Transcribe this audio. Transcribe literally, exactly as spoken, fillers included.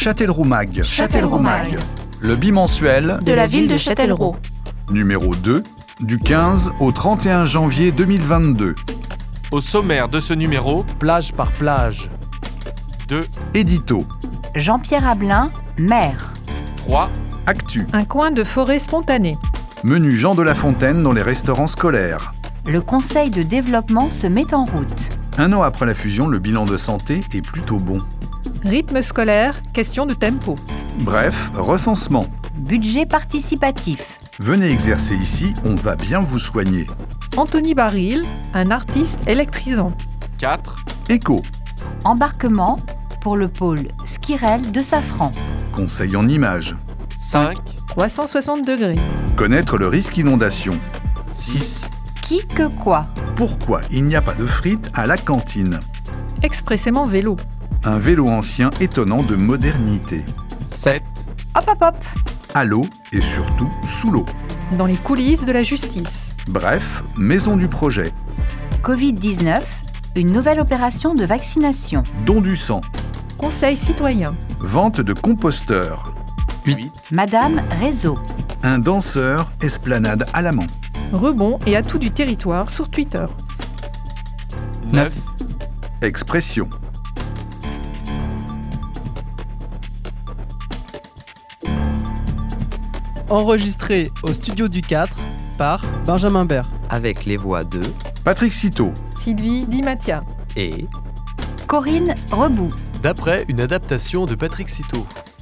Châtellerault Mag. Châtellerault Mag. Le bimensuel de la ville de Châtellerault. Numéro deux, du quinze au trente et un janvier deux mille vingt-deux. Au sommaire de ce numéro, plage par plage. deux. Édito. Jean-Pierre Abelin, maire. trois. Actu. Un coin de forêt spontanée. Menu Jean de La Fontaine dans les restaurants scolaires. Le conseil de développement se met en route. Un an après la fusion, le bilan de santé est plutôt bon. Rythme scolaire, question de tempo. Bref, recensement. Budget participatif. Venez exercer ici, on va bien vous soigner. Anthony Baril, un artiste électrisant. quatre. Écho. Embarquement pour le pôle Skirel de Safran. Conseil en images. cinq. trois cent soixante degrés. Connaître le risque inondation. six. Qui que quoi. Pourquoi il n'y a pas de frites à la cantine? Expressément vélo. Un vélo ancien étonnant de modernité. sept. Hop hop hop. À l'eau et surtout sous l'eau. Dans les coulisses de la justice. Bref, maison du projet. covid dix-neuf, une nouvelle opération de vaccination. Don du sang. Conseil citoyen. Vente de composteurs. huit. Madame Réseau. Un danseur esplanade à l'amant. Rebond et atout du territoire sur Twitter. neuf. Expression. Enregistré au studio du quatre par Benjamin Bert. Avec les voix de Patrick Citeau. Sylvie Di Mattia. et Corinne Rebout. D'après une adaptation de Patrick Citeau.